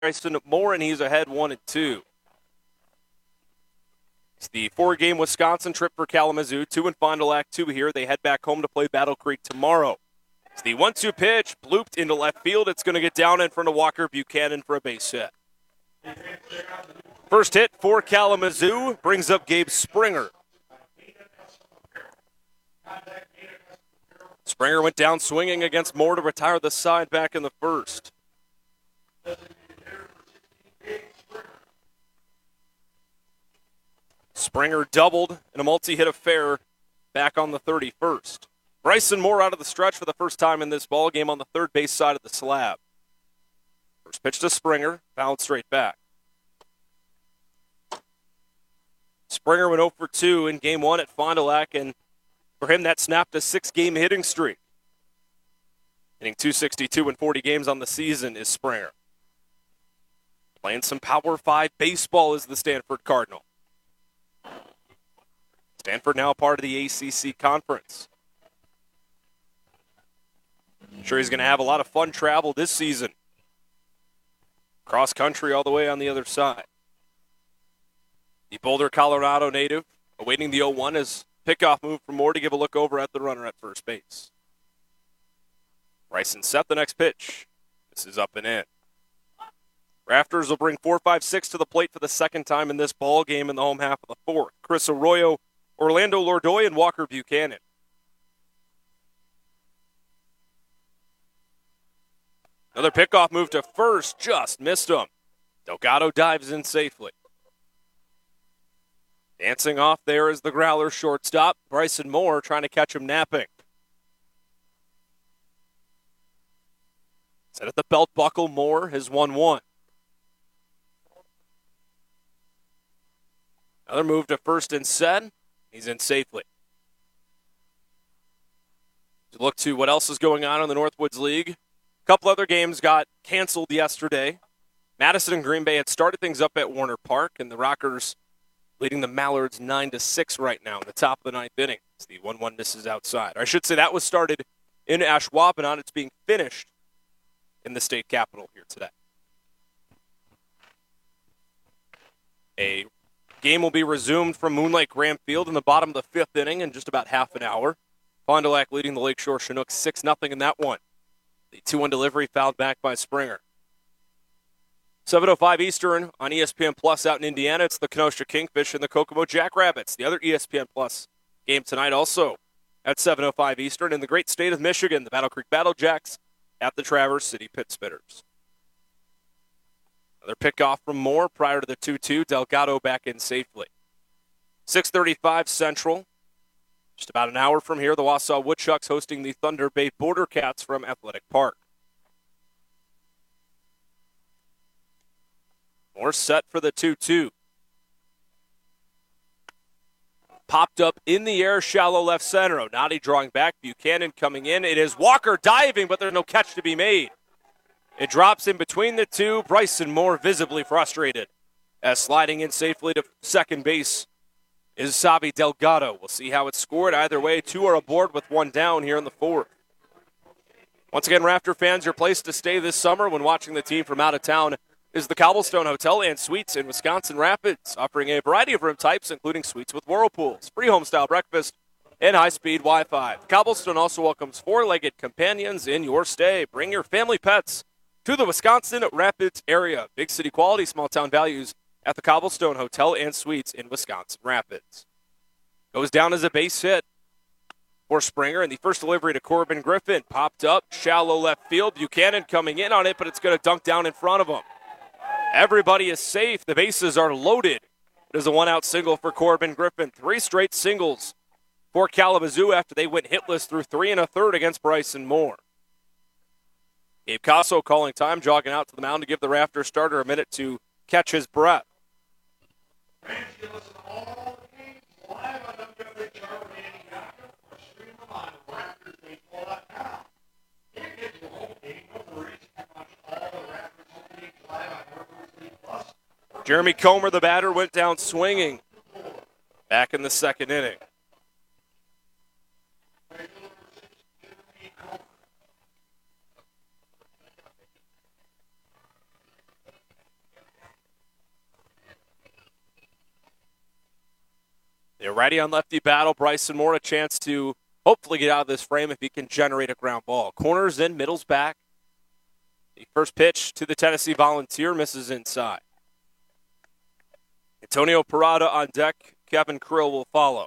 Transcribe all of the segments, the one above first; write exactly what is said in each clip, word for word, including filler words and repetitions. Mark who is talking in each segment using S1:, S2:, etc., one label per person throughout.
S1: Bryson Moore, and he's ahead one and two. It's the four-game Wisconsin trip for Kalamazoo. Two in Fond du Lac, two here. They head back home to play Battle Creek tomorrow. It's the one two pitch, blooped into left field. It's going to get down in front of Walker Buchanan for a base hit. First hit for Kalamazoo brings up Gabe Springer. Springer went down swinging against Moore to retire the side back in the first. Springer doubled in a multi-hit affair back on the thirty-first. Bryson Moore out of the stretch for the first time in this ball game on the third base side of the slab. First pitch to Springer, fouled straight back. Springer went oh for two in game one at Fond du Lac, and for him that snapped a six-game hitting streak. Hitting two sixty-two in forty games on the season is Springer. Playing some Power five baseball is the Stanford Cardinal. Stanford now part of the A C C Conference. I'm sure he's going to have a lot of fun travel this season. Cross country all the way on the other side. The Boulder, Colorado native awaiting the oh one as pickoff move for Moore to give a look over at the runner at first base. Bryson set the next pitch. This is up and in. Raptors will bring four five six to the plate for the second time in this ball game in the home half of the fourth. Chris Arroyo, Orlando Lordoy, and Walker Buchanan. Another pickoff move to first, just missed him. Delgado dives in safely. Dancing off there is the Growler shortstop, Bryson Moore, trying to catch him napping. Set at the belt buckle, Moore has one one. Another move to first and set. He's in safely. To look to what else is going on in the Northwoods League. A couple other games got canceled yesterday. Madison and Green Bay had started things up at Warner Park, and the Rockers leading the Mallards nine to six right now in the top of the ninth inning. It's the one one misses outside. Or I should say that was started in Ashwaubenon. It's being finished in the state capitol here today. A game will be resumed from Moon Lake Graham Field in the bottom of the fifth inning in just about half an hour. Fond du Lac leading the Lakeshore Chinooks six nothing in that one. The two one delivery fouled back by Springer. seven oh five Eastern on E S P N Plus out in Indiana. It's the Kenosha Kingfish and the Kokomo Jackrabbits. The other E S P N Plus game tonight also at seven oh five Eastern in the great state of Michigan. The Battle Creek Battle Jacks at the Traverse City Pit Spitters. Another pickoff from Moore prior to the two two. Delgado back in safely. six thirty-five Central. Just about an hour from here, the Wausau Woodchucks hosting the Thunder Bay Border Cats from Athletic Park. Moore set for the two two. Popped up in the air, shallow left center. Onati drawing back, Buchanan coming in. It is Walker diving, but there's no catch to be made. It drops in between the two. Bryson Moore visibly frustrated as sliding in safely to second base is Sabi Delgado. We'll see how it's scored. Either way, two are aboard with one down here in the fourth. Once again, Raptor fans, your place to stay this summer when watching the team from out of town is the Cobblestone Hotel and Suites in Wisconsin Rapids, offering a variety of room types, including suites with whirlpools, free home-style breakfast, and high-speed Wi-Fi. The Cobblestone also welcomes four-legged companions in your stay. Bring your family pets to the Wisconsin Rapids area. Big city quality, small-town values at the Cobblestone Hotel and Suites in Wisconsin Rapids. Goes down as a base hit for Springer, and the first delivery to Corbin Griffin popped up, shallow left field. Buchanan coming in on it, but it's going to dunk down in front of him. Everybody is safe. The bases are loaded. It is a one-out single for Corbin Griffin. Three straight singles for Kalamazoo after they went hitless through three and a third against Bryson Moore. Gabe Casso calling time, jogging out to the mound to give the Raptor starter a minute to catch his breath. Jeremy Comer, the batter, went down swinging back in the second inning. The righty on lefty battle. Bryson Moore a chance to hopefully get out of this frame if he can generate a ground ball. Corners in, middle's back. The first pitch to the Tennessee Volunteer misses inside. Antonio Parada on deck. Kevin Krill will follow.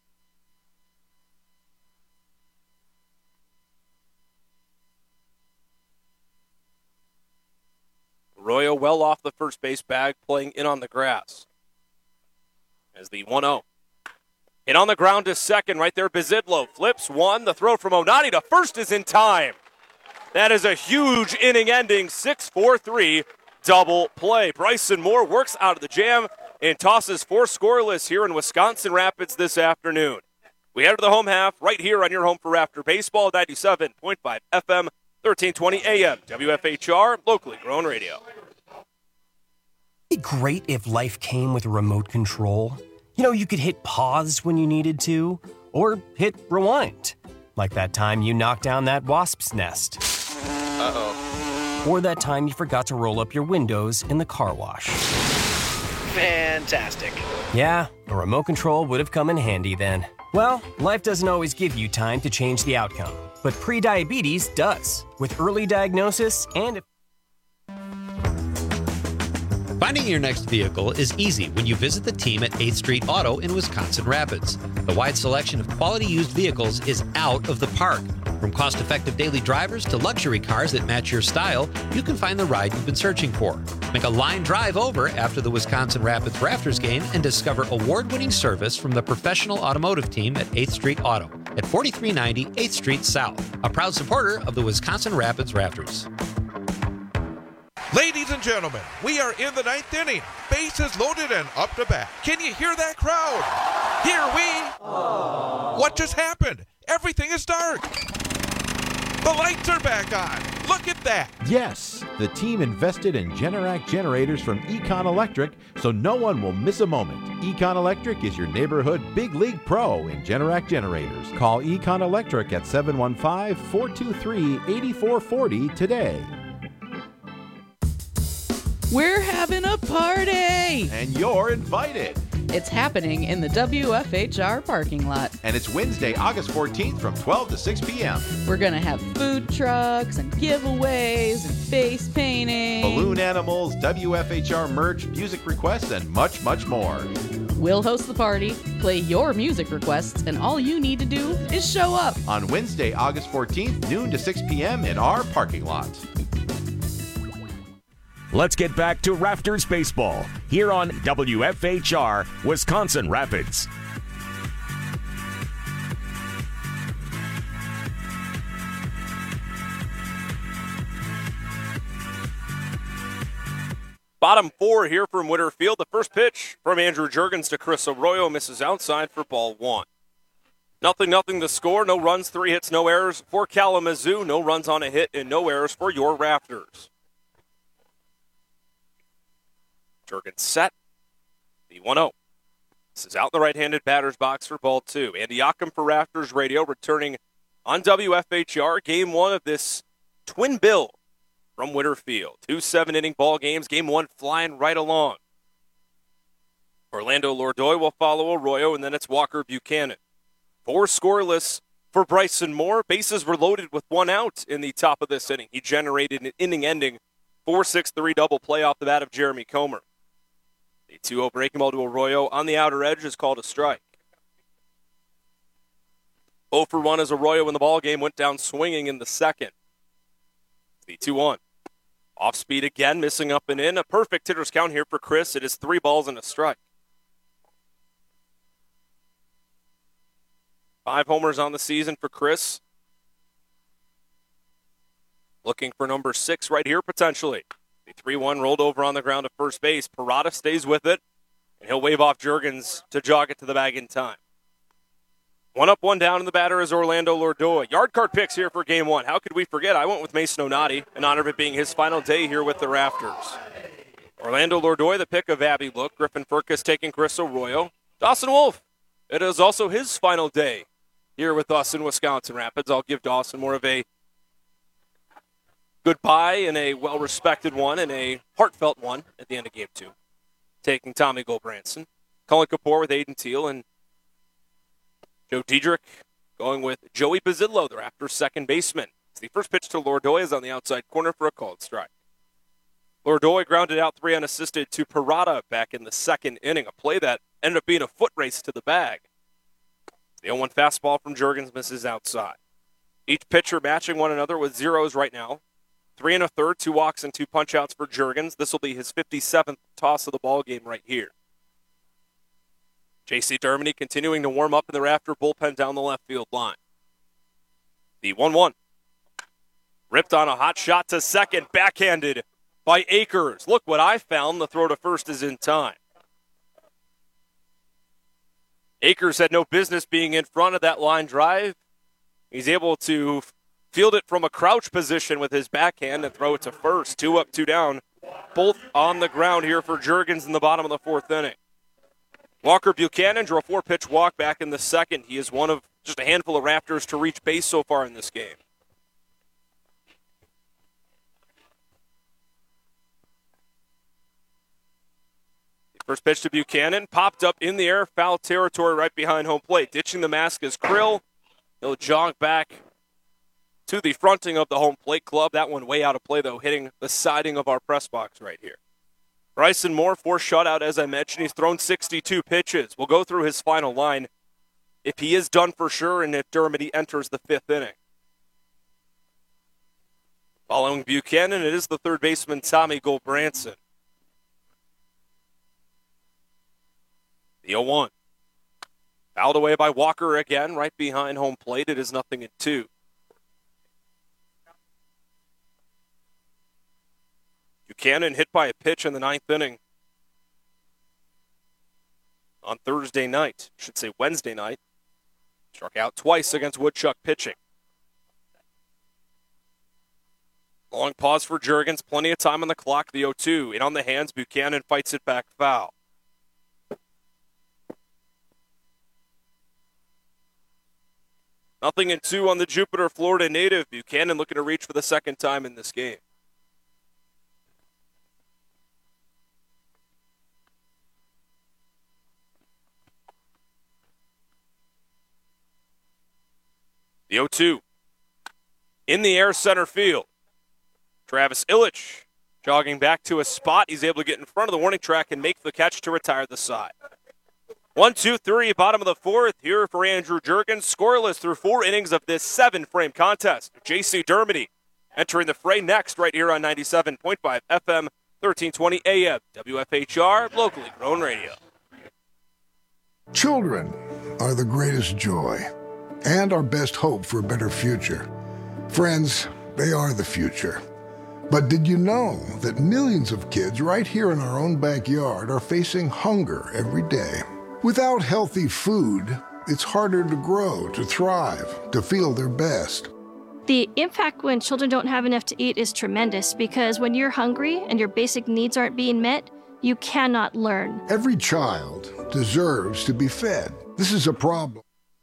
S1: Arroyo well off the first base bag, playing in on the grass. As the one oh. Hit on the ground to second, right there, Bizidlo flips one. The throw from Onati to first is in time. That is a huge inning-ending six four three double play. Bryson Moore works out of the jam and tosses four scoreless here in Wisconsin Rapids this afternoon. We head to the home half right here on your home for Rafter Baseball, ninety-seven point five F M, thirteen twenty A M, W F H R, locally grown radio.
S2: It'd be great if life came with a remote control. You know, you could hit pause when you needed to, or hit rewind. Like that time you knocked down that wasp's nest.
S3: Uh-oh.
S2: Or that time you forgot to roll up your windows in the car wash.
S3: Fantastic.
S2: Yeah, a remote control would have come in handy then. Well, life doesn't always give you time to change the outcome, but prediabetes does, with early diagnosis and...
S4: Finding your next vehicle is easy when you visit the team at eighth Street Auto in Wisconsin Rapids. The wide selection of quality used vehicles is out of the park. From cost-effective daily drivers to luxury cars that match your style, you can find the ride you've been searching for. Make a line drive over after the Wisconsin Rapids Rafters game and discover award-winning service from the professional automotive team at eighth Street Auto at forty-three ninety eighth Street South, a proud supporter of the Wisconsin Rapids Rafters.
S5: Ladies and gentlemen, we are in the ninth inning. Bases loaded and up to bat. Can you hear that crowd? Here we... Aww. What just happened? Everything is dark. The lights are back on. Look at that.
S6: Yes, the team invested in Generac generators from Econ Electric, so no one will miss a moment. Econ Electric is your neighborhood big league pro in Generac generators. Call Econ Electric at seven one five, four two three, eight four four zero today.
S7: We're having a party!
S6: And you're invited.
S7: It's happening in the W F H R parking lot.
S6: And it's Wednesday, August fourteenth from twelve to six p.m.
S7: We're going to have food trucks and giveaways and face painting.
S6: Balloon animals, W F H R merch, music requests, and much, much more.
S7: We'll host the party, play your music requests, and all you need to do is show up.
S6: On Wednesday, August fourteenth, noon to six p.m. in our parking lot.
S8: Let's get back to Rafters Baseball here on W F H R, Wisconsin Rapids.
S1: Bottom four here from Whitterfield. The first pitch from Andrew Juergens to Chris Arroyo misses outside for ball one. Nothing, nothing the score. No runs, three hits, no errors for Kalamazoo. No runs on a hit and no errors for your Rafters. Juergens set. The one oh. This is out in the right-handed batter's box for ball two. Andy Ockham for Rafters Radio returning on W F H R. Game one of this twin bill from Whitterfield. Two seven-inning ball games. Game one flying right along. Orlando Lourdoy will follow Arroyo, and then it's Walker Buchanan. Four scoreless for Bryson Moore. Bases were loaded with one out in the top of this inning. He generated an inning-ending four six three double play off the bat of Jeremy Comer. The two oh breaking ball to Arroyo on the outer edge is called a strike. oh for one as Arroyo in the ball game went down swinging in the second. The two one. Off speed again, missing up and in. A perfect hitter's count here for Chris. It is three balls and a strike. Five homers on the season for Chris. Looking for number six right here potentially. The three one rolled over on the ground to first base. Parada stays with it, and he'll wave off Juergens to jog it to the bag in time. One up, one down, and the batter is Orlando Lourdoy. Yard card picks here for game one. How could we forget? I went with Mason Onati in honor of it being his final day here with the Rafters. Orlando Lourdoy, the pick of Abby Look. Griffin Furcus taking Chris Arroyo. Dawson Wolf, it is also his final day here with us in Wisconsin Rapids. I'll give Dawson more of a goodbye and a well-respected one and a heartfelt one at the end of game two. Taking Tommy Gulbranson. Colin Kapoor with Aiden Teal and Joe Diedrich going with Joey Bazillo, their after second baseman. It's the first pitch to Lourdoy is on the outside corner for a called strike. Lourdoy grounded out three unassisted to Parada back in the second inning, a play that ended up being a foot race to the bag. The oh one fastball from Juergens misses outside. Each pitcher matching one another with zeros right now. Three and a third, two walks and two punch-outs for Juergens. This will be his fifty-seventh toss of the ball game right here. J C Dermody continuing to warm up in the Rafter bullpen down the left field line. The one one. Ripped on a hot shot to second, backhanded by Akers. Look what I found. The throw to first is in time. Akers had no business being in front of that line drive. He's able to field it from a crouch position with his backhand and throw it to first. Two up, two down. Both on the ground here for Juergens in the bottom of the fourth inning. Walker Buchanan drew a four-pitch walk back in the second. He is one of just a handful of Raptors to reach base so far in this game. First pitch to Buchanan, popped up in the air, foul territory right behind home plate. Ditching the mask is Krill. He'll jog back to the fronting of the home plate club. That one way out of play, though, hitting the siding of our press box right here. Bryson Moore, four shutout, as I mentioned. He's thrown sixty-two pitches. We'll go through his final line if he is done for sure and if Dermody enters the fifth inning. Following Buchanan, it is the third baseman, Tommy Gulbranson. The oh one. Fouled away by Walker again, right behind home plate. It is nothing in two. Buchanan hit by a pitch in the ninth inning on Thursday night. I should say Wednesday night. Struck out twice against Woodchuck pitching. Long pause for Juergens. Plenty of time on the clock. The oh two. In on the hands. Buchanan fights it back foul. Nothing in two on the Jupiter, Florida native. Buchanan looking to reach for the second time in this game. The oh two. In the air, center field. Travis Illich jogging back to a spot. He's able to get in front of the warning track and make the catch to retire the side. One, two, three, bottom of the fourth here for Andrew Juergens. Scoreless through four innings of this seven-frame contest. J C Dermody entering the fray next right here on ninety-seven point five F M, thirteen twenty A M. W F H R, locally grown radio.
S9: Children are the greatest joy and our best hope for a better future. Friends, they are the future. But did you know that millions of kids right here in our own backyard are facing hunger every day? Without healthy food, it's harder to grow, to thrive, to feel their best.
S10: The impact when children don't have enough to eat is tremendous because when you're hungry and your basic needs aren't being met, you cannot learn.
S9: Every child deserves to be fed. This is a problem.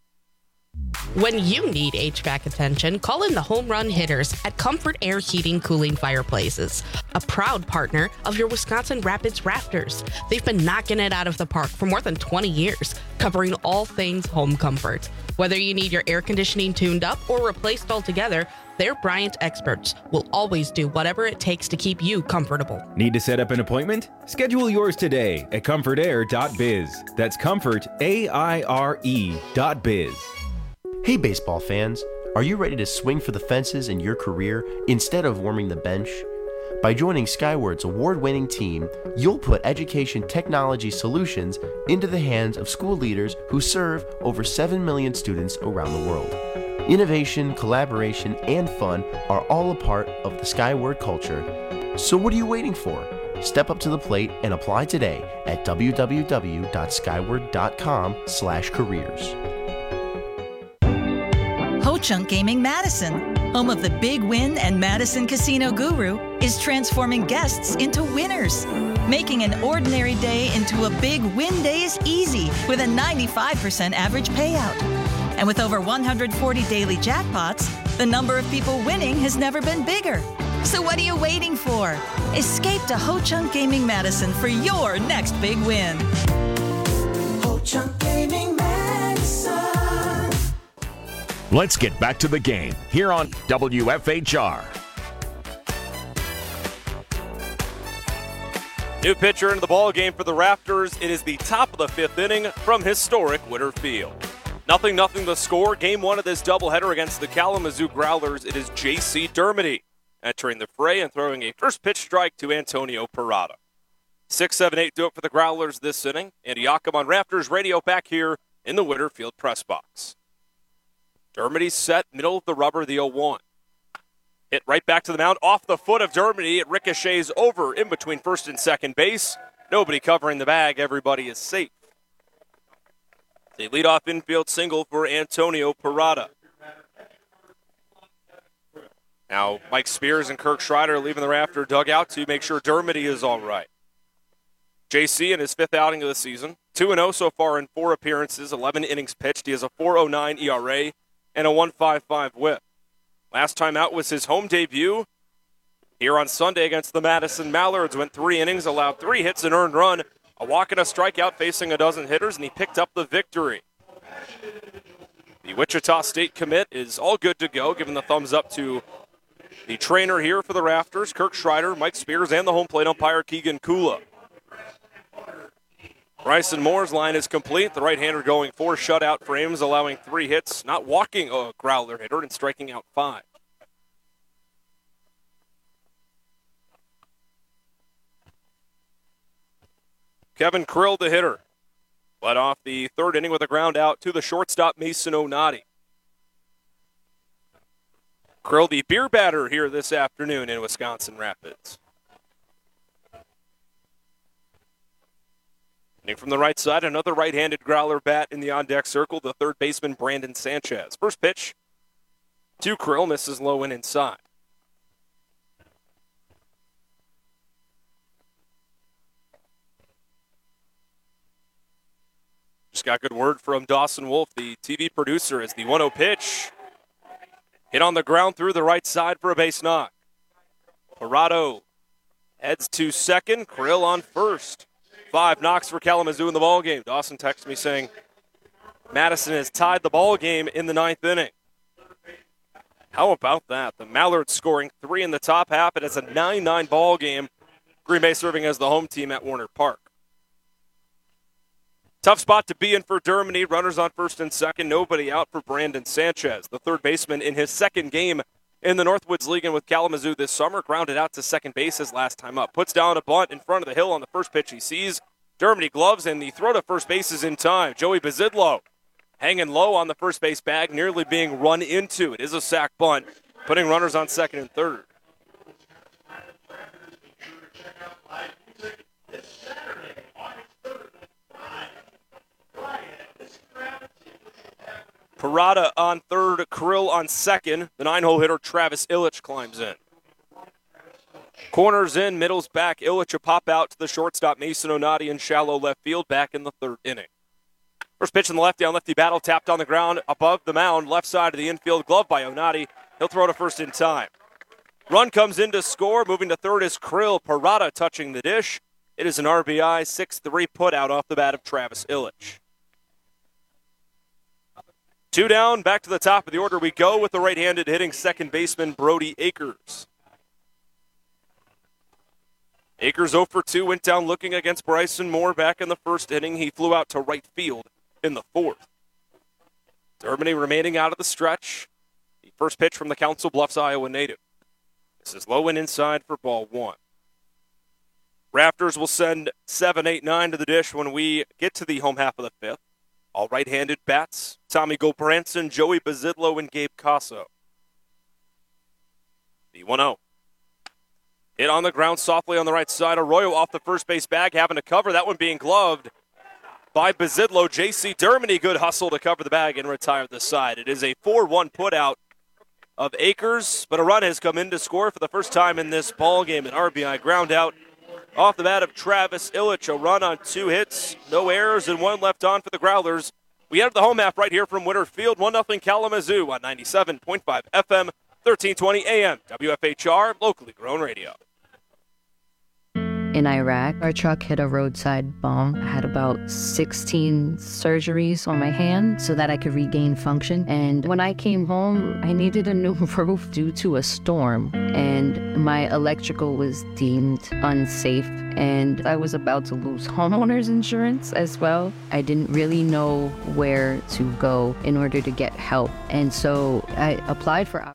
S11: When you need H V A C attention, call in the Home Run Hitters at Comfort Air Heating Cooling Fireplaces, a proud partner of your Wisconsin Rapids Raptors. They've been knocking it out of the park for more than twenty years, covering all things home comfort. Whether you need your air conditioning tuned up or replaced altogether, their Bryant experts will always do whatever it takes to keep you comfortable.
S12: Need to set up an appointment? Schedule yours today at comfort air dot biz. That's comfort, A I R E dot biz.
S13: Hey baseball fans, are you ready to swing for the fences in your career instead of warming the bench? By joining Skyward's award-winning team, you'll put education technology solutions into the hands of school leaders who serve over seven million students around the world. Innovation, collaboration, and fun are all a part of the Skyward culture. So what are you waiting for? Step up to the plate and apply today at w w w dot skyward dot com slash careers.
S14: Ho-Chunk Gaming Madison, home of the Big Win and Madison Casino Guru, is transforming guests into winners, making an ordinary day into a big win days easy with a ninety-five percent average payout. And with over one hundred forty daily jackpots, the number of people winning has never been bigger. So what are you waiting for? Escape to Ho-Chunk Gaming Madison for your next big win.
S15: Ho-Chunk Gaming Madison.
S8: Let's get back to the game here on W F H R.
S1: New pitcher into the ball game for the Raptors. It is the top of the fifth inning from historic Witter Field. Nothing, nothing the score. Game one of this doubleheader against the Kalamazoo Growlers. It is J C Dermody entering the fray and throwing a first pitch strike to Antonio Parada. six seven eight do it for the Growlers this inning. Andy Ockham on Raptors Radio back here in the Witter Field press box. Dermody set, middle of the rubber, the oh one. Hit right back to the mound, off the foot of Dermody. It ricochets over in between first and second base. Nobody covering the bag. Everybody is safe. The leadoff infield single for Antonio Parada. Now, Mike Spears and Kirk Schreider leaving the Rafter dugout to make sure Dermody is all right. J C in his fifth outing of the season. two and oh so far in four appearances, eleven innings pitched. He has a four oh nine E R A and a one fifty-five whip. Last time out was his home debut here on Sunday against the Madison Mallards. Went three innings, allowed three hits, and earned run, a walk and a strikeout facing a dozen hitters, and he picked up the victory. The Wichita State commit is all good to go, giving the thumbs up to the trainer here for the Rafters, Kirk Schreider, Mike Spears, and the home plate umpire, Keegan Kula. Bryson Moore's line is complete. The right-hander going four shutout frames, allowing three hits, not walking a Growler hitter and striking out five. Kevin Krill, the hitter, led off the third inning with a ground out to the shortstop, Mason Onati. Krill, the beer batter here this afternoon in Wisconsin Rapids. Inning from the right side, another right-handed Growler bat in the on-deck circle, the third baseman, Brandon Sanchez. First pitch to Krill, misses low and inside. Just got good word from Dawson Wolf, the T V producer, as the one oh pitch hit on the ground through the right side for a base knock. Parado heads to second, Krill on first. Five knocks for Kalamazoo in the ballgame. Dawson texts me saying Madison has tied the ballgame in the ninth inning. How about that? The Mallards scoring three in the top half. It is a nine nine ball game. Green Bay serving as the home team at Warner Park. Tough spot to be in for Dermody. Runners on first and second. Nobody out for Brandon Sanchez, the third baseman in his second game in the Northwoods League and with Kalamazoo this summer. Grounded out to second base his last time up. Puts down a bunt in front of the hill on the first pitch he sees. Dermody gloves, and the throw to first base is in time. Joey Bazidlo hanging low on the first base bag, nearly being run into. It is a sac bunt, putting runners on second and third. Parada on third, Krill on second. The nine-hole hitter Travis Illich climbs in. Corners in, middles back. Illich a pop out to the shortstop Mason Onati in shallow left field back in the third inning. First pitch in the left down lefty battle, tapped on the ground above the mound, left side of the infield, glove by Onati. He'll throw to first in time. Run comes in to score. Moving to third is Krill. Parada touching the dish. It is an R B I, six three put out off the bat of Travis Illich. Two down, back to the top of the order we go with the right-handed hitting second baseman Brody Akers. Akers oh for two, went down looking against Bryson Moore back in the first inning. He flew out to right field in the fourth. Dermody remaining out of the stretch. The first pitch from the Council Bluffs, Iowa native. This is low and inside for ball one. Raptors will send seven eight nine to the dish when we get to the home half of the fifth. All right-handed bats, Tommy Gobranson, Joey Bazidlo, and Gabe Casso. The one oh. Hit on the ground softly on the right side. Arroyo off the first base bag, having to cover. That one being gloved by Bazidlo. J C Dermody, good hustle to cover the bag and retire the side. It is a four one put out of Akers, but a run has come in to score for the first time in this ball game. An R B I ground out off the bat of Travis Illich. A run on two hits, no errors, and one left on for the Growlers. We enter the home half right here from Witter Field. one nothing Kalamazoo on ninety-seven point five F M, thirteen twenty A M. W F H R, locally grown radio.
S15: in Iraq. Our truck hit a roadside bomb. I had about sixteen surgeries on my hand so that I could regain function. And when I came home, I needed a new roof due to a storm. And my electrical was deemed unsafe. And I was about to lose homeowners insurance as well. I didn't really know where to go in order to get help. And so I applied for...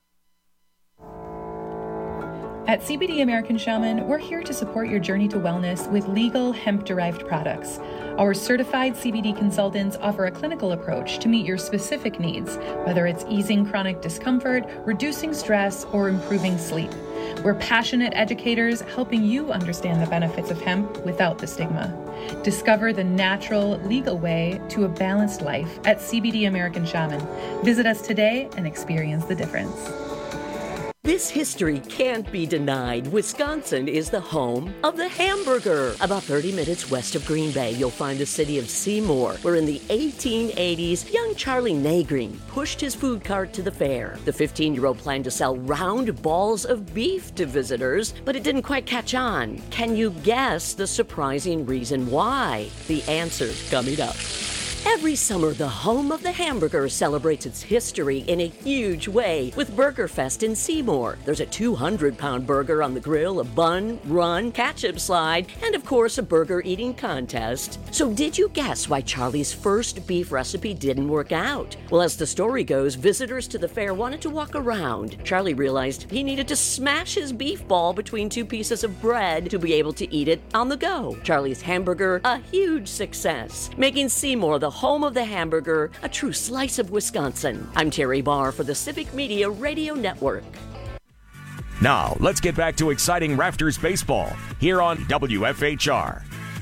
S16: At C B D American Shaman, we're here to support your journey to wellness with legal hemp-derived products. Our certified C B D consultants offer a clinical approach to meet your specific needs, whether it's easing chronic discomfort, reducing stress, or improving sleep. We're passionate educators helping you understand the benefits of hemp without the stigma. Discover the natural, legal way to a balanced life at C B D American Shaman. Visit us today and experience the difference.
S17: This history can't be denied. Wisconsin is the home of the hamburger. About thirty minutes west of Green Bay, you'll find the city of Seymour, where in the eighteen eighties, young Charlie Nagreen pushed his food cart to the fair. The fifteen-year-old planned to sell round balls of beef to visitors, but it didn't quite catch on. Can you guess the surprising reason why? The answer's coming up. Every summer, the home of the hamburger celebrates its history in a huge way with Burger Fest in Seymour. There's a two hundred pound burger on the grill, a bun, run, ketchup slide, and of course a burger eating contest. So did you guess why Charlie's first beef recipe didn't work out? Well, as the story goes, visitors to the fair wanted to walk around. Charlie realized he needed to smash his beef ball between two pieces of bread to be able to eat it on the go. Charlie's hamburger, a huge success, making Seymour the home of the hamburger, a true slice of Wisconsin. I'm Terry Barr for the Civic Media Radio Network.
S8: Now, let's get back to exciting Rafters baseball here on W F H R.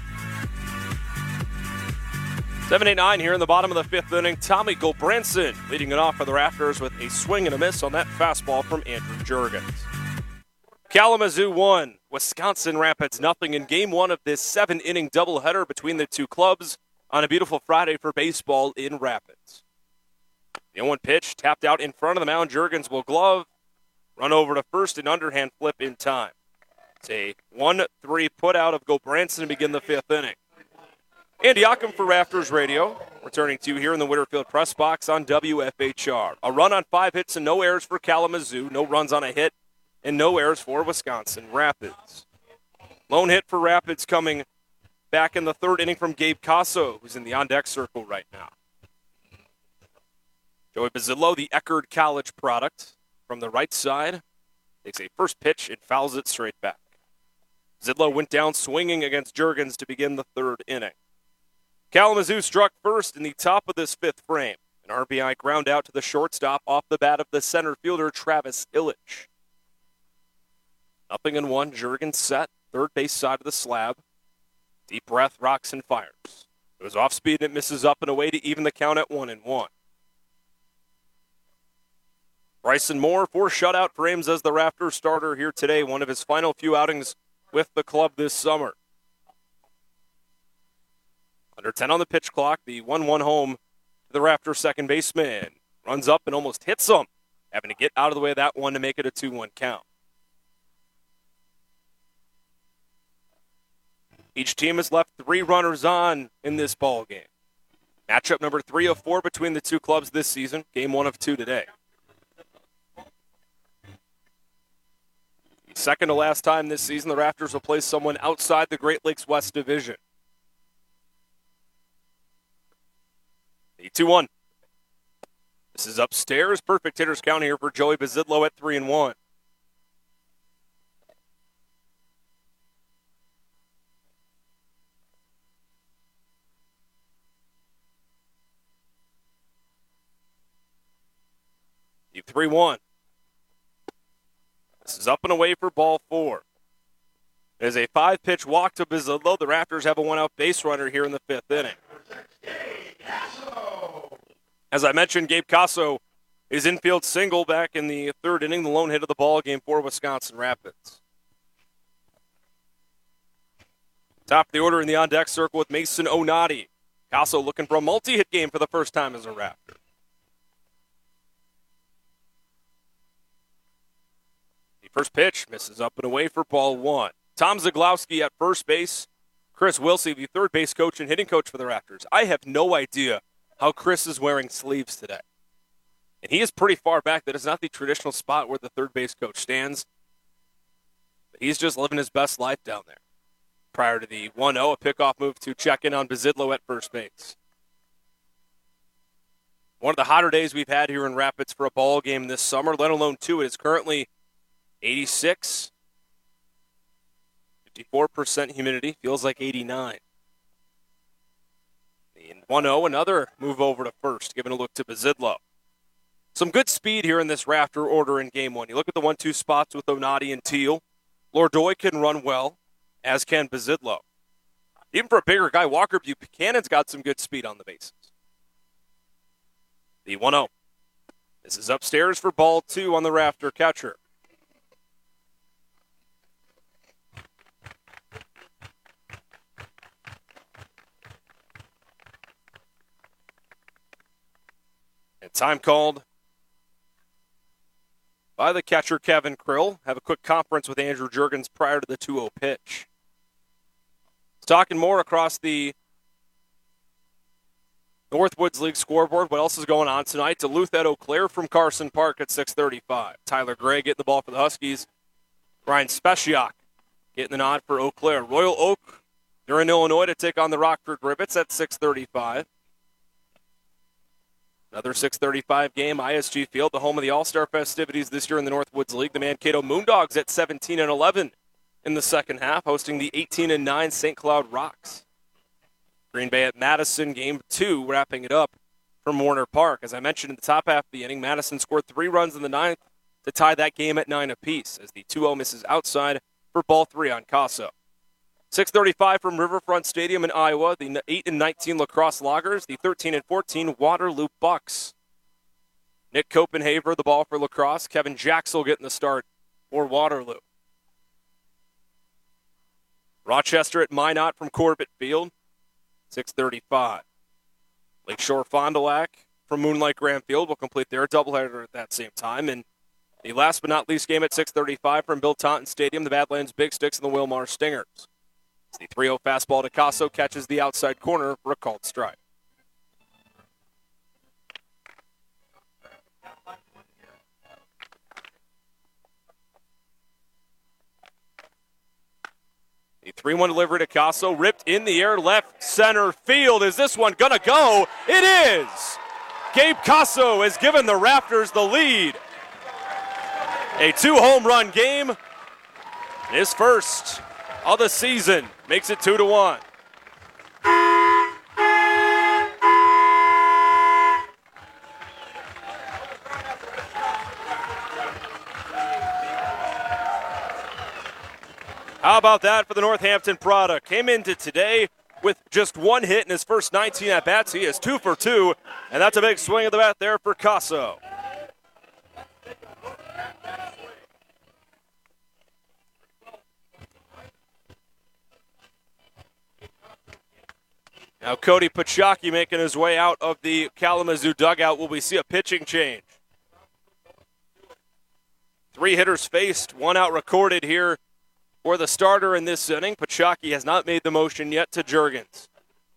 S1: seven eight nine here in the bottom of the fifth inning. Tommy Gulbranson leading it off for the Rafters with a swing and a miss on that fastball from Andrew Juergens. Kalamazoo won, Wisconsin Rapids nothing in game one of this seven-inning doubleheader between the two clubs on a beautiful Friday for baseball in Rapids. The oh one pitch tapped out in front of the mound. Juergens will glove, run over to first, and underhand flip in time. It's a one three put out of Gulbranson to begin the fifth inning. Andy Ockham for Rafters Radio, returning to you here in the Winterfield press box on W F H R. A run on five hits and no errors for Kalamazoo, no runs on a hit, and no errors for Wisconsin Rapids. Lone hit for Rapids coming back in the third inning from Gabe Casso, who's in the on-deck circle right now. Joey Bazzillo, the Eckerd College product, from the right side, takes a first pitch and fouls it straight back. Zidlow went down swinging against Juergens to begin the third inning. Kalamazoo struck first in the top of this fifth frame. An R B I ground out to the shortstop off the bat of the center fielder, Travis Illich. Nothing in one, Juergens set, third base side of the slab. Deep breath, rocks, and fires. Goes off speed and it misses up and away to even the count at one and one. Bryson Moore, four shutout frames as the Raptors starter here today, one of his final few outings with the club this summer. Under ten on the pitch clock, the one one home to the Raptors second baseman. Runs up and almost hits him, having to get out of the way of that one to make it a two one count. Each team has left three runners on in this ball game. Matchup number three of four between the two clubs this season. Game one of two today. Second to last time this season, the Raptors will play someone outside the Great Lakes West Division. The two one. This is upstairs. Perfect hitter's count here for Joey Bazzillo at three and one. three one. This is up and away for ball four. There's a five-pitch walk to Bazzillo. The Raptors have a one-out base runner here in the fifth inning. As I mentioned, Gabe Casso is infield single back in the third inning, the lone hit of the ball game for Wisconsin Rapids. Top of the order in the on-deck circle with Mason Onati. Casso looking for a multi-hit game for the first time as a Raptor. The first pitch misses up and away for ball one. Tom Zaglowski at first base. Chris Wilsey, the third base coach and hitting coach for the Raptors. I have no idea how Chris is wearing sleeves today. And he is pretty far back. That is not the traditional spot where the third base coach stands. But he's just living his best life down there. Prior to the one oh, a pickoff move to check in on Bezidlo at first base. One of the hotter days we've had here in Rapids for a ball game this summer, let alone two. It is currently eighty-six. fifty-four percent humidity. Feels like eighty-nine. In one oh, another move over to first, giving a look to Bezidlo. Some good speed here in this Raptor order in game one. You look at the one two spots with Onati and Teal. Lordoy can run well, as can Bezidlo. Even for a bigger guy, Walker Buchanan's got some good speed on the bases. The one oh. This is upstairs for ball two on the Raptor catcher. And time called by the catcher, Kevin Krill. Have a quick conference with Andrew Juergens prior to the two oh pitch. Talking more across the Northwoods League scoreboard. What else is going on tonight? Duluth at Eau Claire from Carson Park at six thirty-five. Tyler Gray getting the ball for the Huskies. Ryan Speciak getting the nod for Eau Claire. Royal Oak, they're in Illinois to take on the Rockford Ribbits at six thirty-five. Another six thirty-five game, I S G Field, the home of the All-Star festivities this year in the Northwoods League. The Mankato Moondogs at seventeen and eleven in the second half, hosting the eighteen and nine Saint Cloud Rocks. Green Bay at Madison, game two, wrapping it up from Warner Park. As I mentioned in the top half of the inning, Madison scored three runs in the ninth to tie that game at nine apiece, as the two oh misses outside for ball three on Casso. six thirty-five from Riverfront Stadium in Iowa, the eight and nineteen Lacrosse Loggers, the thirteen and fourteen Waterloo Bucks. Nick Copenhaver, the ball for Lacrosse. Kevin Jaxel getting the start for Waterloo. Rochester at Minot from Corbett Field, six thirty-five. Lakeshore Fond du Lac from Moonlight Graham Field will complete their doubleheader at that same time. And the last but not least game at six thirty-five from Bill Taunton Stadium, the Badlands Big Sticks and the Wilmar Stingers. The three oh fastball to Casso catches the outside corner for a called strike. The three one delivery to Casso, ripped in the air left center field. Is this one going to go? It is! Gabe Casso has given the Raptors the lead. A two-home run game. His first of the season makes it two to one. How about that for the Northampton product? Came into today with just one hit in his first nineteen at-bats. He is two for two, and that's a big swing of the bat there for Casso. Now Cody Pachaki making his way out of the Kalamazoo dugout. Will we see a pitching change? Three hitters faced, one out recorded here for the starter in this inning. Pachaki has not made the motion yet to Juergens.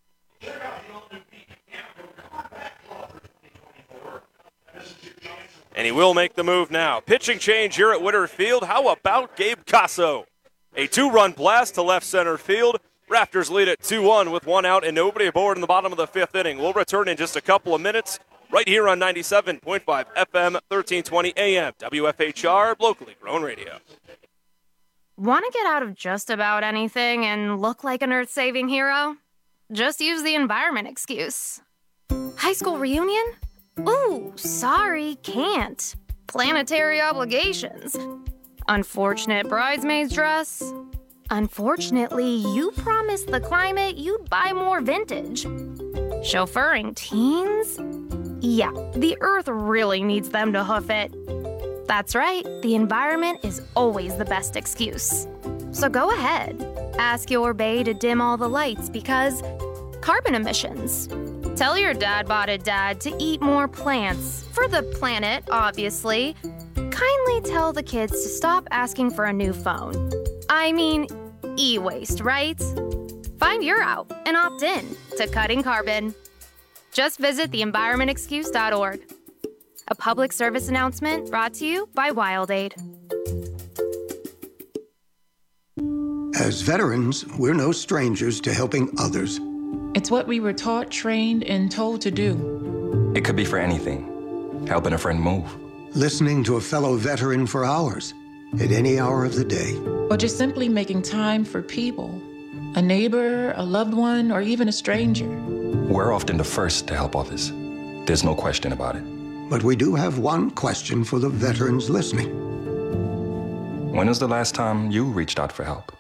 S1: And he will make the move now. Pitching change here at Witter Field. How about Gabe Casso? A two-run blast to left center field. Raptors lead at two one with one out and nobody aboard in the bottom of the fifth inning. We'll return in just a couple of minutes right here on ninety-seven point five F M, thirteen twenty A M, W F H R, locally grown radio.
S18: Want to get out of just about anything and look like an earth-saving hero? Just use the environment excuse. High school reunion? Ooh, sorry, can't. Planetary obligations. Unfortunate bridesmaid's dress. Unfortunately, you promised the climate you'd buy more vintage. Chauffeuring teens? Yeah, the earth really needs them to hoof it. That's right, the environment is always the best excuse. So go ahead, ask your bae to dim all the lights because carbon emissions. Tell your dad-botted dad to eat more plants, for the planet, obviously. Kindly tell the kids to stop asking for a new phone. I mean, e-waste, right? Find your out and opt in to Cutting Carbon. Just visit the environment excuse dot org. A public service announcement brought to you by WildAid.
S19: As veterans, we're no strangers to helping others.
S20: It's what we were taught, trained, and told to do.
S21: It could be for anything. Helping a friend move.
S19: Listening to a fellow veteran for hours, at any hour of the day.
S20: Or just simply making time for people. A neighbor, a loved one, or even a stranger.
S21: We're often the first to help others. There's no question about it.
S19: But we do have one question for the veterans listening.
S21: When was the last time you reached out for help?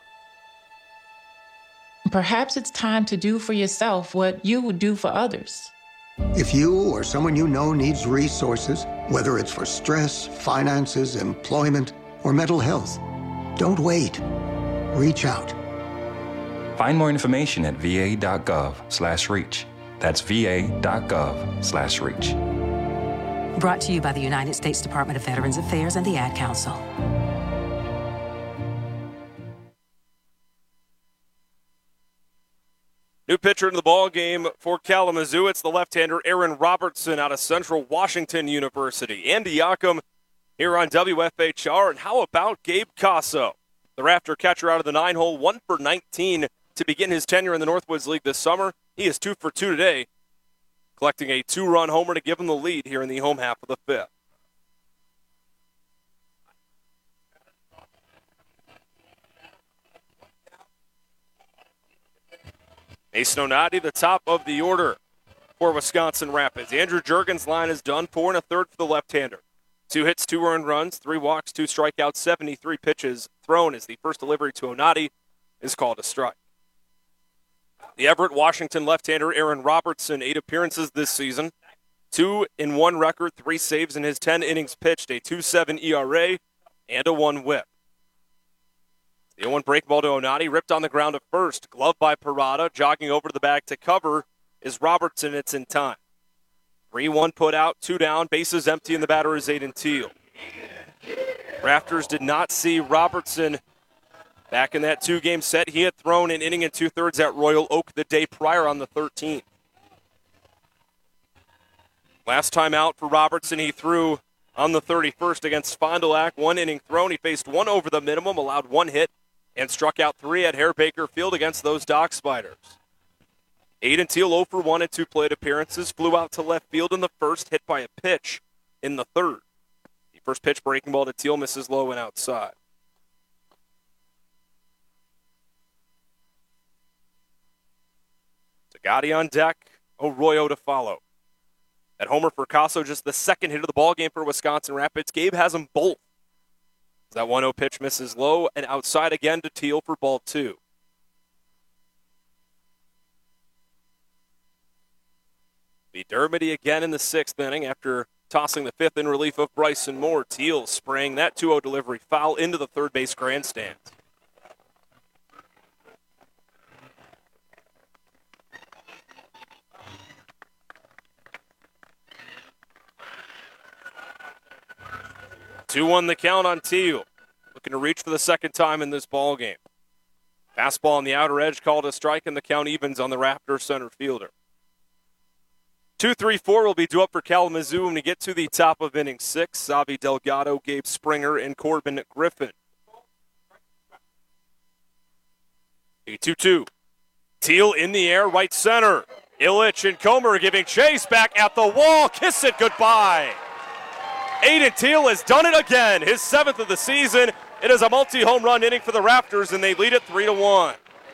S20: Perhaps it's time to do for yourself what you would do for others.
S19: If you or someone you know needs resources, whether it's for stress, finances, employment, or mental health, don't wait. Reach out.
S21: Find more information at va.gov slash reach. That's va.gov slash reach.
S22: Brought to you by the United States Department of Veterans Affairs and the Ad Council.
S1: New pitcher into the ball game for Kalamazoo. It's the left-hander Aaron Robertson out of Central Washington University. Andy Yocum here on W F H R. And how about Gabe Casso? The Rafter catcher out of the nine-hole, one for nineteen to begin his tenure in the Northwoods League this summer. He is two for two today, collecting a two-run homer to give him the lead here in the home half of the fifth. Mason Onati, the top of the order for Wisconsin Rapids. Andrew Juergens' line is done, four and a third for the left-hander. Two hits, two earned runs, three walks, two strikeouts, seventy-three pitches thrown as the first delivery to Onati is called a strike. The Everett, Washington left-hander Aaron Robertson, eight appearances this season, two in one record, three saves in his ten innings pitched, a two point seven E R A, and a one whip. The oh one break ball to Onati, ripped on the ground at first. Glove by Parada, jogging over to the bag to cover is Robertson. It's in time. three one put out, two down, bases empty, and the batter is Aiden Teal. Rafters did not see Robertson back in that two-game set. He had thrown an inning and two-thirds at Royal Oak the day prior on the thirteenth. Last time out for Robertson, he threw on the thirty-first against Fond du Lac. One inning thrown. He faced one over the minimum, allowed one hit, and struck out three at Hare Baker Field against those Dock Spiders. Aiden Teal oh for one in two plate appearances, flew out to left field in the first, hit by a pitch in the third. The first pitch breaking ball to Teal misses low and outside. Zagatti on deck, Arroyo to follow. That homer for Casso, just the second hit of the ball game for Wisconsin Rapids. Gabe has them both. That one oh pitch misses low and outside again to Teal for ball two. Be Dermody again in the sixth inning after tossing the fifth in relief of Bryson Moore. Teal spraying that two oh delivery foul into the third base grandstand. two one the count on Teal. Looking to reach for the second time in this ball game. Fastball on the outer edge called a strike, and the count evens on the Raptor center fielder. two three four will be due up for Kalamazoo when we get to the top of inning six. Xavi Delgado, Gabe Springer, and Corbin Griffin. A two two. Teal in the air, right center. Illich and Comer giving chase back at the wall. Kiss it goodbye. Aiden Teal has done it again, his seventh of the season. It is a multi-home run inning for the Raptors, and they lead it three to one.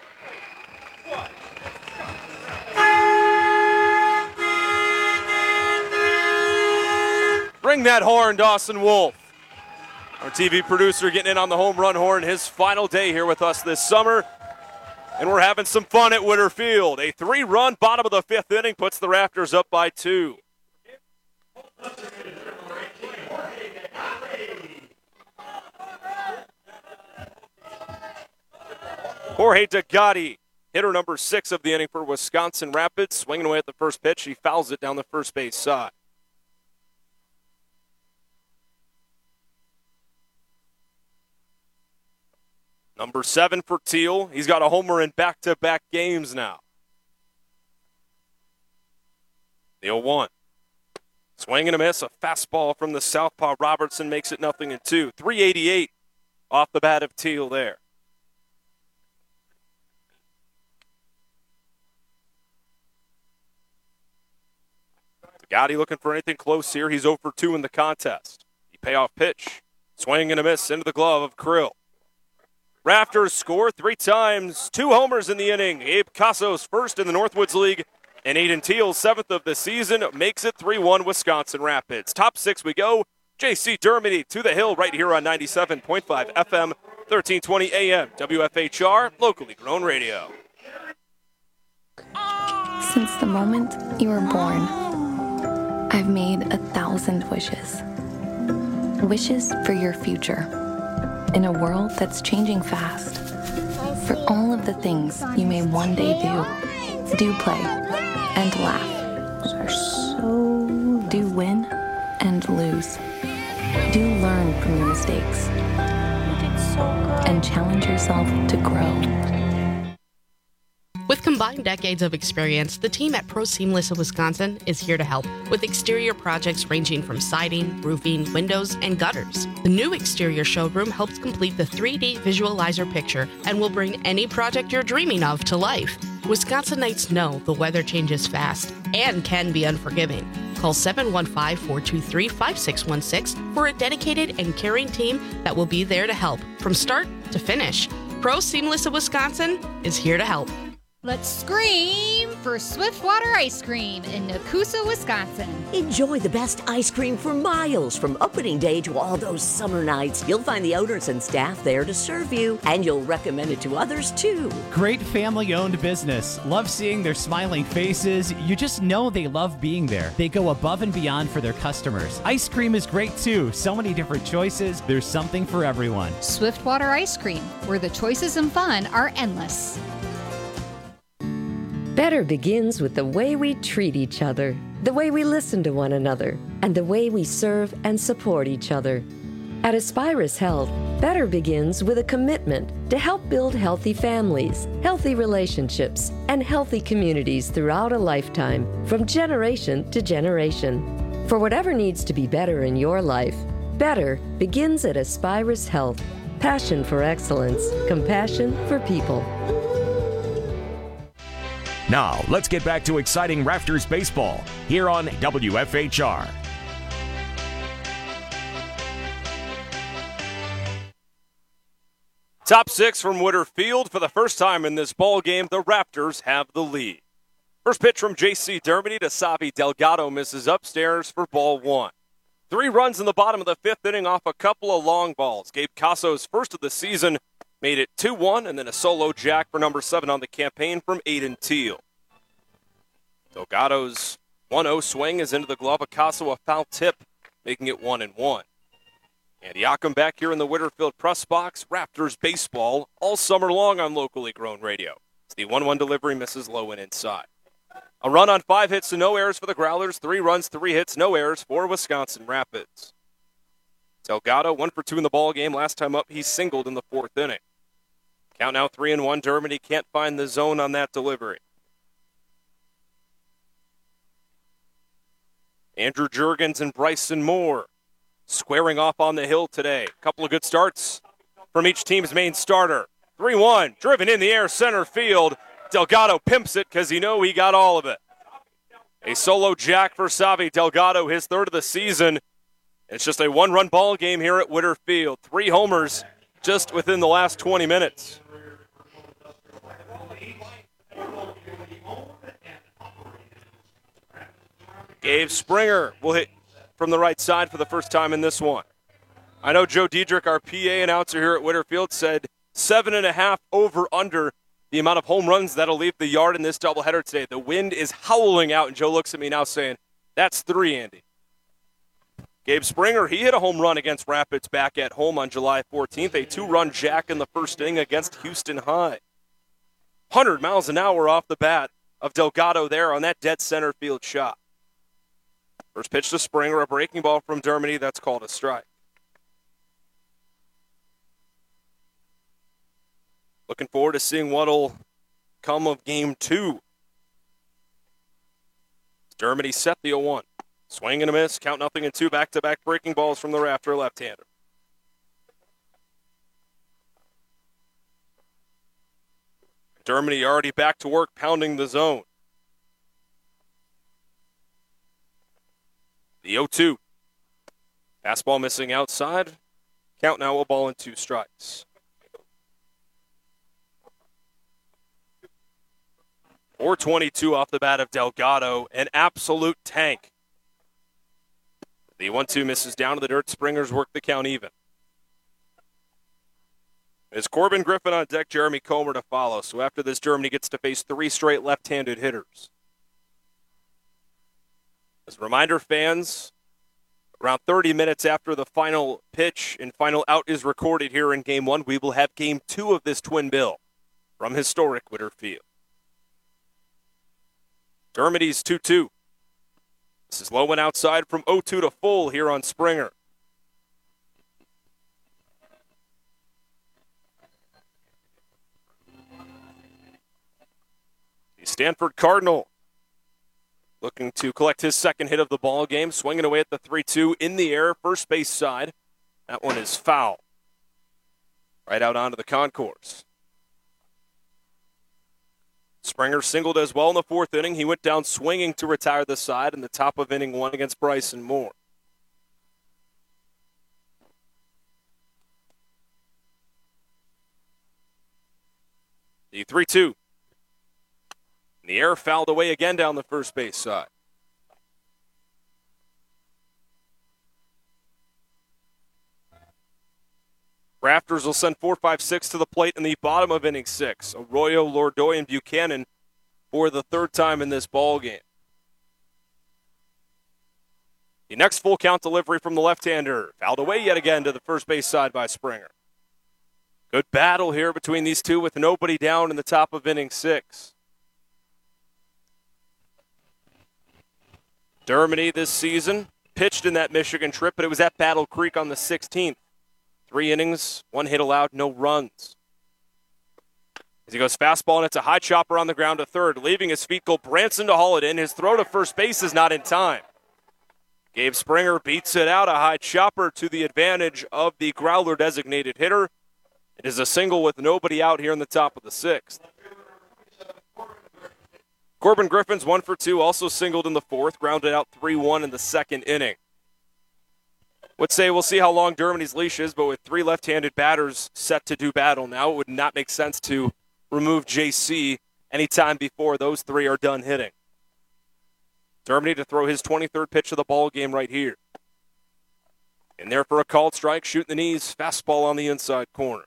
S1: Bring that horn, Dawson Wolf. Our T V producer getting in on the home run horn, his final day here with us this summer. And we're having some fun at Witter Field. A three-run bottom of the fifth inning puts the Raptors up by two. Jorge Degatti, hitter number six of the inning for Wisconsin Rapids, swinging away at the first pitch. He fouls it down the first base side. Number seven for Teal. He's got a homer in back-to-back games now. The oh one. Swing and a miss. A fastball from the southpaw. Robertson makes it nothing and two. three eighty-eight off the bat of Teal there. Gotti looking for anything close here. He's oh for two in the contest. The payoff pitch. Swing and a miss into the glove of Krill. Raptors score three times, two homers in the inning. Abe Cassos first in the Northwoods League, and Aiden Teal, seventh of the season, makes it three one Wisconsin Rapids. Top six we go. J C Dermody to the hill right here on ninety-seven point five F M, thirteen twenty A M, W F H R, locally grown radio.
S2: Since the moment you were born, I've made a thousand wishes. Wishes for your future. In a world that's changing fast. For all of the things you may one day do. Do play and laugh. So do win and lose. Do learn from your mistakes. And challenge yourself to grow.
S11: With combined decades of experience, the team at Pro Seamless of Wisconsin is here to help with exterior projects ranging from siding, roofing, windows, and gutters. The new exterior showroom helps complete the three D visualizer picture and will bring any project you're dreaming of to life. Wisconsinites know the weather changes fast and can be unforgiving. Call seven one five, four two three, five six one six for a dedicated and caring team that will be there to help from start to finish. Pro Seamless of Wisconsin is here to help.
S3: Let's scream for Swiftwater Ice Cream in Nakusa, Wisconsin.
S17: Enjoy the best ice cream for miles from opening day to all those summer nights. You'll find the owners and staff there to serve you, and you'll recommend it to others too.
S23: Great family-owned business. Love seeing their smiling faces. You just know they love being there. They go above and beyond for their customers. Ice cream is great too. So many different choices. There's something for everyone.
S3: Swiftwater Ice Cream, where the choices and fun are endless.
S24: Better begins with the way we treat each other, the way we listen to one another, and the way we serve and support each other. At Aspirus Health, better begins with a commitment to help build healthy families, healthy relationships, and healthy communities throughout a lifetime, from generation to generation. For whatever needs to be better in your life, better begins at Aspirus Health. Passion for excellence, compassion for people.
S8: Now, let's get back to exciting Raptors baseball here on W F H R.
S1: Top six from Witter Field. For the first time in this ball game, the Raptors have the lead. First pitch from J C Dermody to Savi Delgado misses upstairs for ball one. Three runs in the bottom of the fifth inning off a couple of long balls. Gabe Cassos, first of the season, made it two one, and then a solo jack for number seven on the campaign from Aiden Teal. Delgado's one oh swing is into the glove of Casso, a foul tip, making it one and one. And Yakum back here in the Witterfield press box. Raptors baseball all summer long on locally grown radio. It's the one one delivery misses low and inside. A run on five hits and no errors for the Growlers. Three runs, three hits, no errors for Wisconsin Rapids. Delgado, one for two in the ball game. Last time up, he singled in the fourth inning. Count now three and one. Dermody can't find the zone on that delivery. Andrew Juergens and Bryson Moore squaring off on the hill today. A couple of good starts from each team's main starter. three one, driven in the air, center field. Delgado pimps it because he know he got all of it. A solo jack for Savi Delgado, his third of the season. It's just a one-run ball game here at Witter Field. Three homers just within the last twenty minutes. Gabe Springer will hit from the right side for the first time in this one. I know Joe Diedrich, our P A announcer here at Witter Field, said seven and a half over under the amount of home runs that'll leave the yard in this doubleheader today. The wind is howling out, and Joe looks at me now saying, that's three, Andy. Gabe Springer, he hit a home run against Rapids back at home on July fourteenth, a two-run jack in the first inning against Houston High. one hundred miles an hour off the bat of Delgado there on that dead center field shot. First pitch to Springer, a breaking ball from Dermody, that's called a strike. Looking forward to seeing what'll come of game two. Dermody set the oh one. Swing and a miss. Count nothing and two back-to-back breaking balls from the rafter left-hander. Dermody already back to work, pounding the zone. The oh two. Fastball missing outside. Count now a ball and two strikes. four twenty-two off the bat of Delgado. An absolute tank. The one two misses down to the dirt. Springers work the count even. It's Corbin Griffin on deck, Jeremy Comer to follow. So after this, Germany gets to face three straight left-handed hitters. As a reminder, fans, around thirty minutes after the final pitch and final out is recorded here in Game one, we will have Game two of this twin bill from historic Witter Field. Dermody's two two. This is low and outside from oh two to full here on Springer. The Stanford Cardinal looking to collect his second hit of the ball game, swinging away at the three two in the air, first base side. That one is foul. Right out onto the concourse. Springer singled as well in the fourth inning. He went down swinging to retire the side in the top of inning one against Bryson Moore. The three two. The air fouled away again down the first base side. Rafters will send four five six to the plate in the bottom of inning six. Arroyo, Lourdoy, and Buchanan for the third time in this ball game. The next full count delivery from the left-hander. Fouled away yet again to the first base side by Springer. Good battle here between these two with nobody down in the top of inning six. Dermody this season pitched in that Michigan trip, but it was at Battle Creek on the sixteenth. Three innings, one hit allowed, no runs. As he goes fastball, and it's a high chopper on the ground to third. Leaving his feet, go Branson to haul it in. His throw to first base is not in time. Gabe Springer beats it out, a high chopper to the advantage of the Growler designated hitter. It is a single with nobody out here in the top of the sixth. Corbin Griffin's one for two, also singled in the fourth, grounded out three one in the second inning. Would say we'll see how long Dermody's leash is, but with three left-handed batters set to do battle now, it would not make sense to remove J C anytime before those three are done hitting. Dermody to throw his twenty-third pitch of the ball game right here. In there for a called strike, shooting the knees, fastball on the inside corner.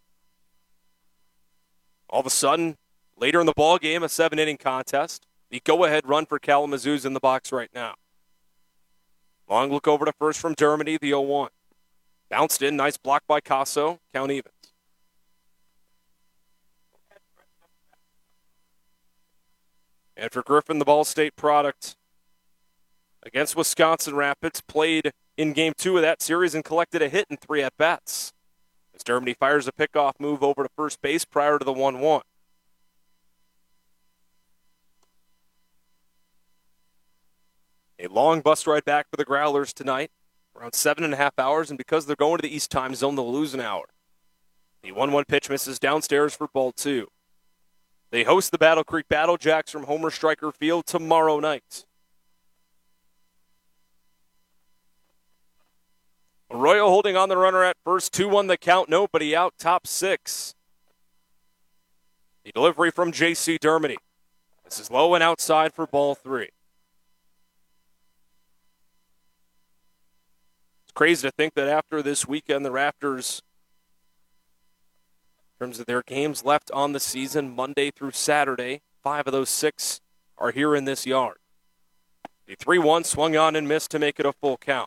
S1: All of a sudden, later in the ball game, a seven-inning contest. The go-ahead run for Kalamazoo's in the box right now. Long look over to first from Dermody, the oh one. Bounced in, nice block by Casso, count evens. And for Griffin, the Ball State product against Wisconsin Rapids, played in game two of that series and collected a hit in three at-bats. As Dermody fires a pickoff move over to first base prior to the one one. A long bus ride back for the Growlers tonight, around seven and a half hours, and because they're going to the East time zone, they'll lose an hour. The one one pitch misses downstairs for ball two. They host the Battle Creek Battle Jacks from Homer Stryker Field tomorrow night. Arroyo holding on the runner at first, two one the count, nobody out, top six. The delivery from J C Dermody. This is low and outside for ball three. Crazy to think that after this weekend, the Raptors, in terms of their games left on the season, Monday through Saturday, five of those six are here in this yard. The three one swung on and missed to make it a full count.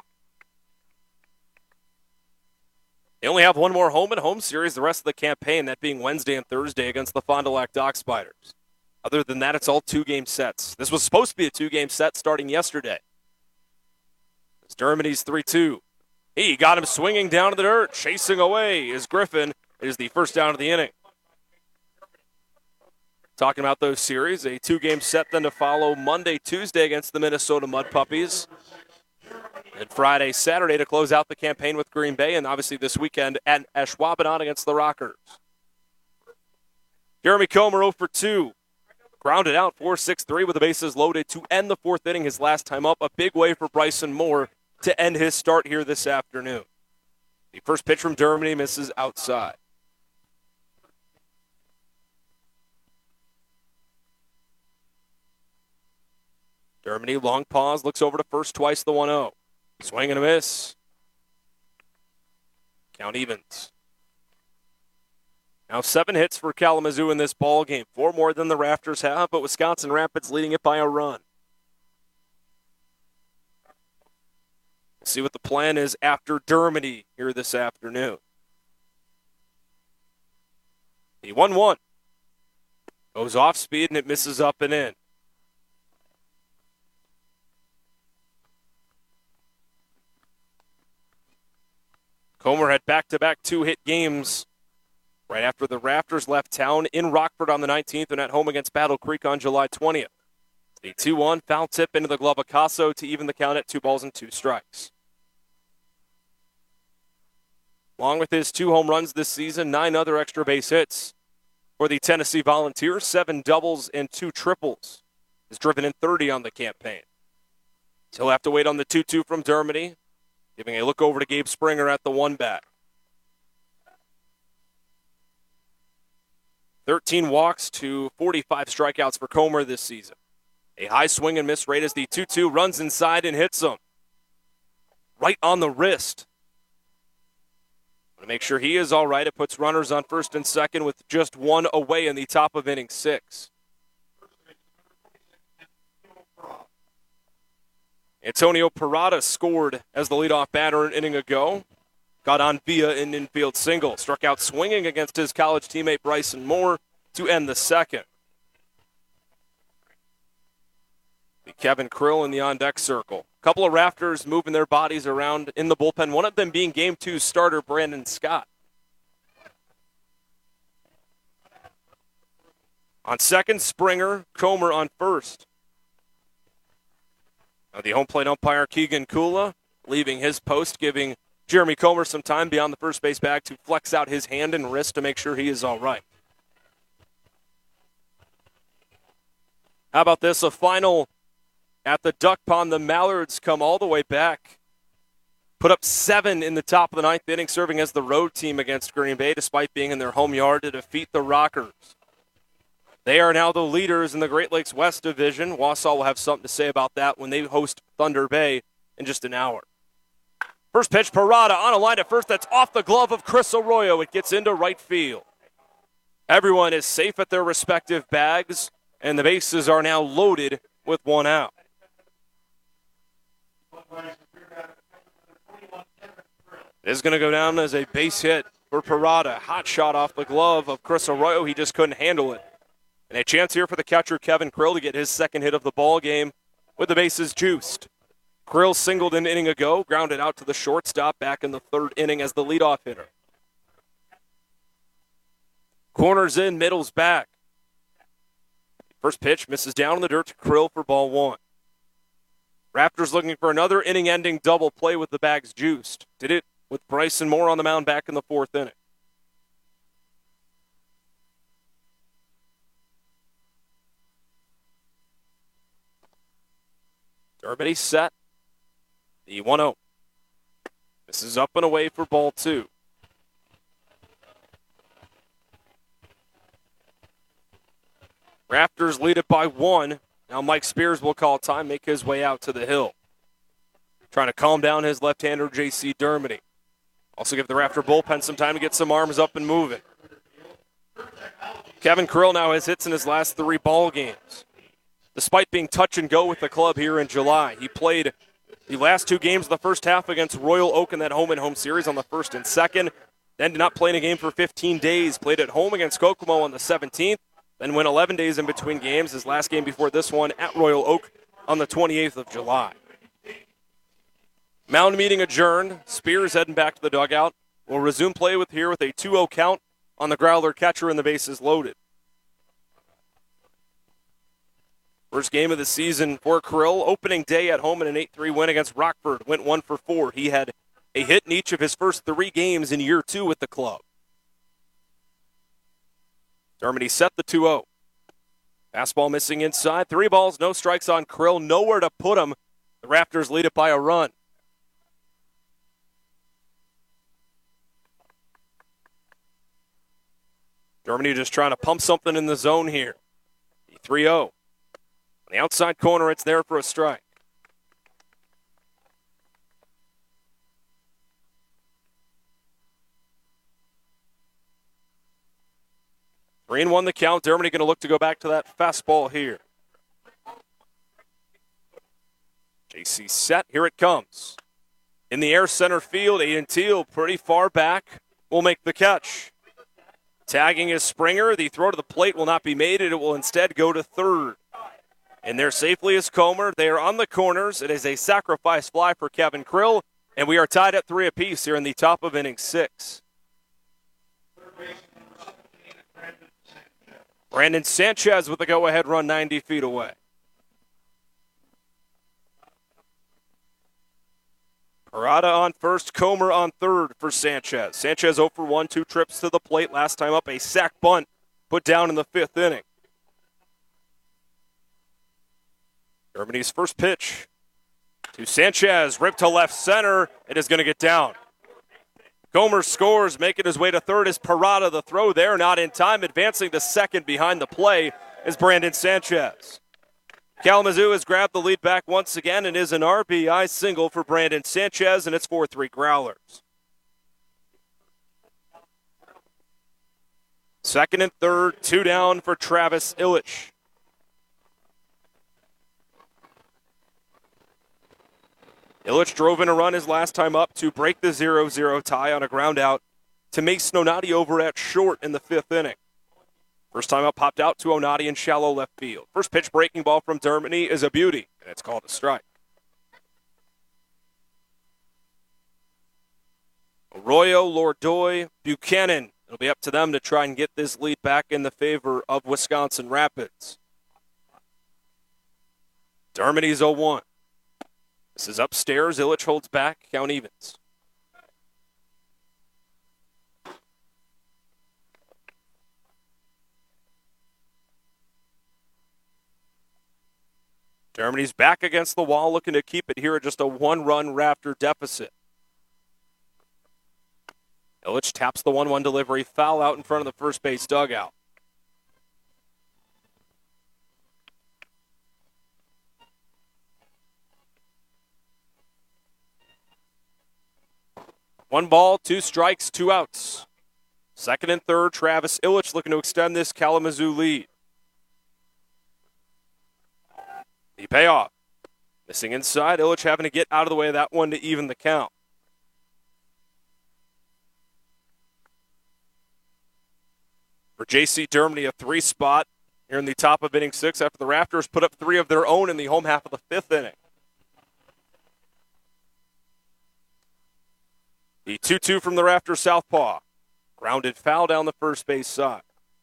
S1: They only have one more home-and-home series the rest of the campaign, that being Wednesday and Thursday against the Fond du Lac Dock Spiders. Other than that, it's all two-game sets. This was supposed to be a two-game set starting yesterday. It's Dermody's three two. He got him swinging down to the dirt, chasing away is Griffin. It is the first down of the inning. Talking about those series, a two-game set then to follow Monday, Tuesday against the Minnesota Mud Puppies. And Friday, Saturday to close out the campaign with Green Bay, and obviously this weekend at Ashwaubenon against the Rockers. Jeremy Comer oh for two. Grounded out four six three with the bases loaded to end the fourth inning his last time up. A big way for Bryson Moore to end his start here this afternoon. The first pitch from Dermody misses outside. Dermody, long pause, looks over to first twice, the one oh. Swing and a miss. Count evens. Now seven hits for Kalamazoo in this ball game. Four more than the Rafters have, but Wisconsin Rapids leading it by a run. We'll see what the plan is after Dermody here this afternoon. The one one goes off speed and it misses up and in. Comer had back-to-back two-hit games right after the Rafters left town in Rockford on the nineteenth and at home against Battle Creek on July twentieth. A two one foul tip into the glove of Casso to even the count at two balls and two strikes. Along with his two home runs this season, nine other extra base hits for the Tennessee Volunteers, seven doubles and two triples. He's driven in thirty on the campaign. So he'll have to wait on the two two from Dermody. Giving a look over to Gabe Springer at the one bat. thirteen walks to forty-five strikeouts for Comer this season. A high swing and miss rate as the two two runs inside and hits him. Right on the wrist. To make sure he is all right, it puts runners on first and second with just one away in the top of inning six. Antonio Parada scored as the leadoff batter an inning ago. Got on via an infield single. Struck out swinging against his college teammate Bryson Moore to end the second. The Kevin Krill in the on-deck circle. A couple of Rafters moving their bodies around in the bullpen, one of them being Game two starter Brandon Scott. On second, Springer, Comer on first. Now the home plate umpire, Keegan Kula, leaving his post, giving Jeremy Comer some time beyond the first base bag to flex out his hand and wrist to make sure he is all right. How about this? A final at the Duck Pond. The Mallards come all the way back. Put up seven in the top of the ninth inning, serving as the road team against Green Bay, despite being in their home yard to defeat the Rockers. They are now the leaders in the Great Lakes West Division. Wausau will have something to say about that when they host Thunder Bay in just an hour. First pitch, Parada on a line at first. That's off the glove of Chris Arroyo. It gets into right field. Everyone is safe at their respective bags, and the bases are now loaded with one out. It is going to go down as a base hit for Parada. Hot shot off the glove of Chris Arroyo. He just couldn't handle it. And a chance here for the catcher, Kevin Krill, to get his second hit of the ball game with the bases juiced. Krill singled an inning ago, grounded out to the shortstop back in the third inning as the leadoff hitter. Corners in, middle's back. First pitch misses down in the dirt to Krill for ball one. Raptors looking for another inning-ending double play with the bags juiced. Did it with Bryson Moore on the mound back in the fourth inning. Everybody set. The one oh. This is up and away for ball two. Raptors lead it by one. Now Mike Spears will call time, make his way out to the hill. Trying to calm down his left-hander, J C Dermody. Also give the Raptor bullpen some time to get some arms up and moving. Kevin Krill now has hits in his last three ball games. Despite being touch and go with the club here in July, he played the last two games of the first half against Royal Oak in that home-and-home series on the first and second. Then did not play in a game for fifteen days. Played at home against Kokomo on the seventeenth. Then went eleven days in between games. His last game before this one at Royal Oak on the twenty-eighth of July. Mound meeting adjourned. Spears heading back to the dugout. We'll resume play with here with a two oh count on the Growler catcher and the bases loaded. First game of the season for Kirill. Opening day at home in an eight three win against Rockford. Went one for four. He had a hit in each of his first three games in year two with the club. Dermody set the two oh. Fastball missing inside. Three balls, no strikes on Kirill. Nowhere to put him. The Raptors lead it by a run. Dermody just trying to pump something in the zone here. The three oh. On the outside corner, it's there for a strike. Three and one the count. Dermody going to look to go back to that fastball here. J C set. Here it comes. In the air, center field. Aiden Teal pretty far back. Will make the catch. Tagging is Springer. The throw to the plate will not be made. It will instead go to third. And there safely is Comer. They are on the corners. It is a sacrifice fly for Kevin Kirill. And we are tied at three apiece here in the top of inning six. Brandon Sanchez with the go-ahead run ninety feet away. Parada on first, Comer on third for Sanchez. Sanchez oh for one, two trips to the plate. Last time up, a sac bunt put down in the fifth inning. Dermody's first pitch to Sanchez, ripped to left center. It is going to get down. Comer scores, making his way to third is Parada. The throw there, not in time. Advancing to second behind the play is Brandon Sanchez. Kalamazoo has grabbed the lead back once again and is an R B I single for Brandon Sanchez, and it's four three Growlers. Second and third, two down for Travis Illich. Illich drove in a run his last time up to break the zero zero tie on a ground out to Mason Onati over at short in the fifth inning. First time up popped out to Onati in shallow left field. First pitch breaking ball from Dermody is a beauty, and it's called a strike. Arroyo, Lordoy, Buchanan. It'll be up to them to try and get this lead back in the favor of Wisconsin Rapids. Dermody's oh one. This is upstairs. Illich holds back. Count evens. Dermody's back against the wall, looking to keep it here at just a one-run Raptor deficit. Illich taps the one one delivery, foul out in front of the first base dugout. One ball, two strikes, two outs. Second and third, Travis Illich looking to extend this Kalamazoo lead. The payoff. Missing inside, Illich having to get out of the way of that one to even the count. For J C Dermody, a three spot here in the top of inning six after the Raptors put up three of their own in the home half of the fifth inning. The two two from the Raptors southpaw. Grounded foul down the first base side.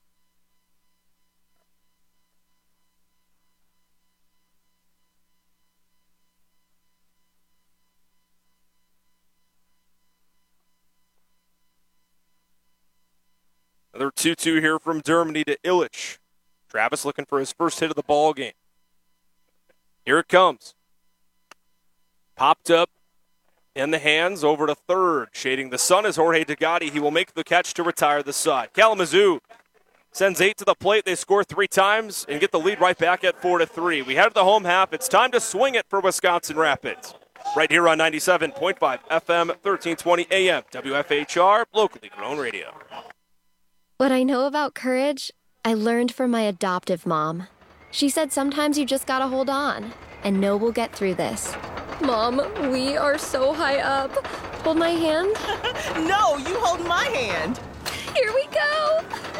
S1: Another two two here from Dermody to Illich. Travis looking for his first hit of the ball game. Here it comes. Popped up in the hands over to third. Shading the sun is Jorge Degatti. He will make the catch to retire the side. Kalamazoo sends eight to the plate. They score three times and get the lead right back at four to three. We head to the home half. It's time to swing it for Wisconsin Rapids. Right here on ninety-seven point five F M, thirteen twenty A M, W F H R, locally grown radio.
S4: What I know about courage, I learned from my adoptive mom. She said sometimes you just gotta hold on and know we'll get through this. Mom, we are so high up. Hold my hand.
S5: No, you hold my hand.
S4: Here we go.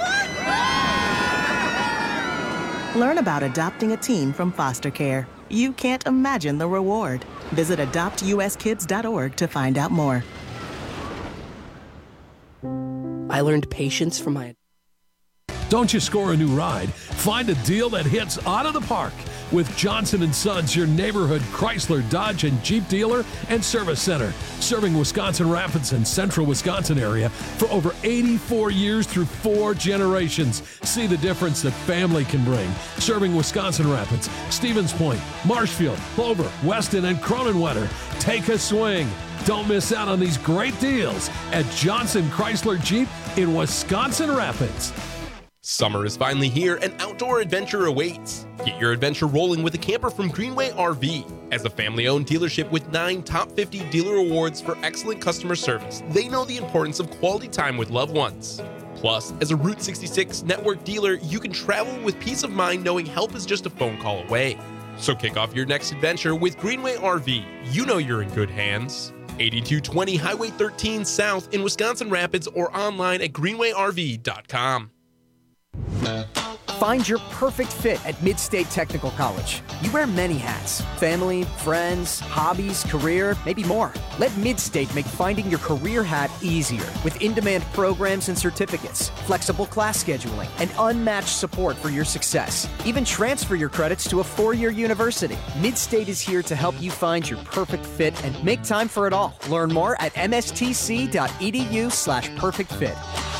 S5: Learn about adopting a teen from foster care. You can't imagine the reward. Visit adopt U S kids dot org to find out more.
S6: I learned patience from my...
S7: Don't you score a new ride? Find a deal that hits out of the park. with Johnson and Sons, your neighborhood Chrysler, Dodge, and Jeep dealer and service center, serving Wisconsin Rapids and central Wisconsin area for over eighty-four years through four generations. See the difference that family can bring. Serving Wisconsin Rapids, Stevens Point, Marshfield, Clover, Weston, and Cronenwetter. Take a swing. Don't miss out on these great deals at Johnson Chrysler Jeep in Wisconsin Rapids.
S9: Summer is finally here and outdoor adventure awaits. Get your adventure rolling with a camper from Greenway R V. As a family-owned dealership with nine top fifty dealer awards for excellent customer service, they know the importance of quality time with loved ones. Plus, as a Route sixty-six network dealer, you can travel with peace of mind knowing help is just a phone call away. So kick off your next adventure with Greenway R V. You know you're in good hands. eighty-two twenty Highway thirteen South in Wisconsin Rapids or online at greenway r v dot com.
S10: Find your perfect fit at Mid-State Technical College. You wear many hats: family, friends, hobbies, career, maybe more. Let Mid-State make finding your career hat easier with in-demand programs and certificates, flexible class scheduling, and unmatched support for your success. Even transfer your credits to a four-year university. Mid-State is here to help you find your perfect fit and make time for it all. Learn more at m s t c dot e d u slash perfect fit.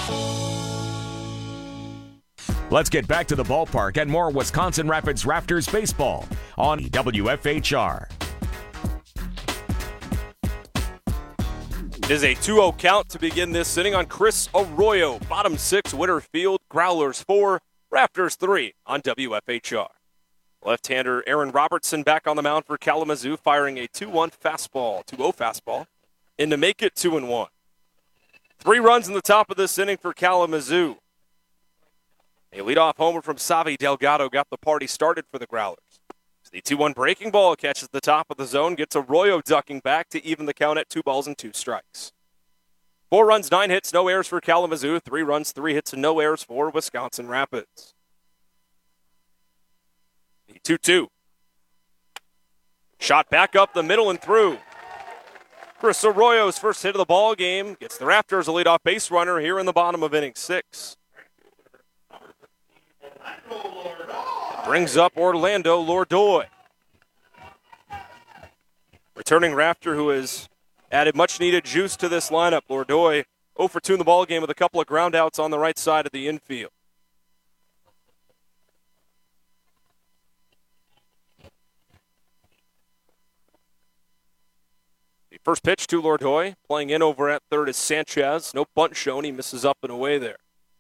S8: Let's get back to the ballpark and more Wisconsin Rapids Raptors baseball on W F H R.
S1: It is a two oh count to begin this inning on Chris Arroyo. Bottom six, Winterfield, Growlers four, Raptors three on W F H R. Left-hander Aaron Robertson back on the mound for Kalamazoo, firing a two one fastball, two oh fastball, and to make it two and one. Three runs in the top of this inning for Kalamazoo. A leadoff homer from Savi Delgado got the party started for the Growlers. The two one breaking ball catches the top of the zone, gets Arroyo ducking back to even the count at two balls and two strikes. Four runs, nine hits, no errors for Kalamazoo. Three runs, three hits, and no errors for Wisconsin Rapids. The two two. Shot back up the middle and through. Chris Arroyo's first hit of the ball game gets the Raptors a leadoff base runner here in the bottom of inning six. Brings up Orlando Lordoy. Returning Raptor, who has added much-needed juice to this lineup. Lordoy oh for two in the ballgame with a couple of groundouts on the right side of the infield. The first pitch to Lordoy. Playing in over at third is Sanchez. No bunt shown. He misses up and away there.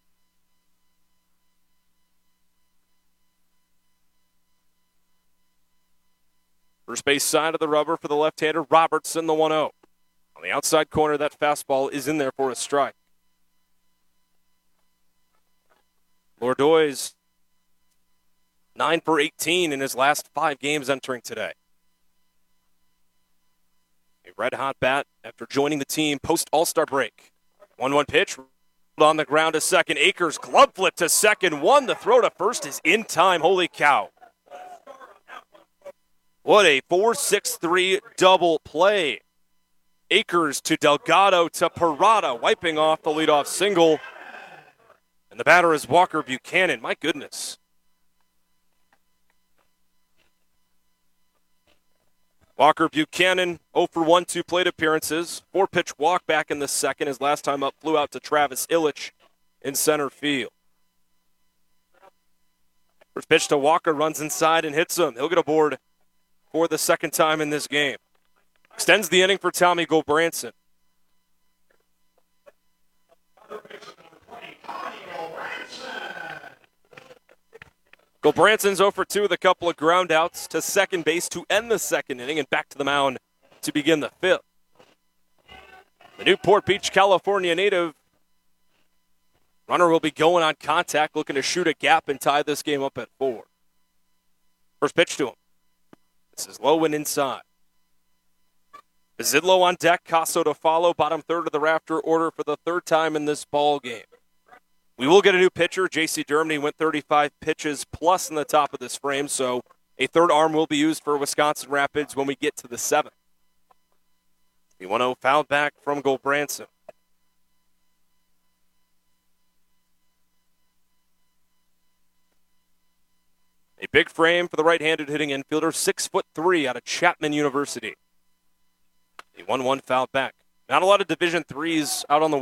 S1: First base side of the rubber for the left-hander, Robertson, the one oh. On the outside corner, that fastball is in there for a strike. Lordoy's nine for eighteen in his last five games entering today. A red-hot bat after joining the team post-All-Star break. one one pitch, on the ground to second. Akers glove flip to second. One, the throw to first is in time. Holy cow. What a four six three double play. Akers to Delgado to Parada, wiping off the leadoff single. And the batter is Walker Buchanan. My goodness. Walker Buchanan, oh for one, two plate appearances. Four-pitch walk back in the second. His last time up flew out to Travis Illich in center field. First pitch to Walker, runs inside and hits him. He'll get aboard for the second time in this game. Extends the inning for Tommy Gulbranson. Gulbranson's oh for two with a couple of groundouts to second base to end the second inning and back to the mound to begin the fifth. The Newport Beach, California native. Runner will be going on contact, looking to shoot a gap and tie this game up at four. First pitch to him. This is low and inside. Zidlow on deck, Casso to follow, bottom third of the Raptor order for the third time in this ball game. We will get a new pitcher. J C Dermody went thirty-five pitches plus in the top of this frame, so a third arm will be used for Wisconsin Rapids when we get to the seventh. The one oh foul back from Gulbranson. A big frame for the right-handed hitting infielder, six foot three out of Chapman University. A one one foul back. Not a lot of Division threes out on the